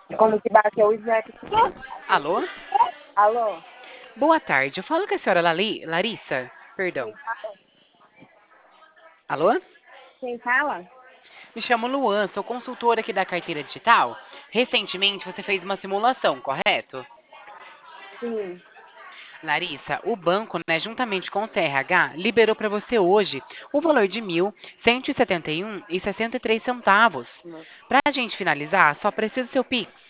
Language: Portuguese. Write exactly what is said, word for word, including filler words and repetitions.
Como que bateu o Snap? Alô? Alô? Boa tarde. Eu falo com a senhora Lali- Larissa? Perdão. Quem fala? Alô? Quem fala? Me chamo Luan, sou consultora aqui da carteira digital. Recentemente você fez uma simulação, correto? Sim. Larissa, o banco, né, juntamente com o T R H, liberou para você hoje o valor de mil cento e setenta e um e sessenta e três centavos. Para a gente finalizar, só precisa do seu Pix.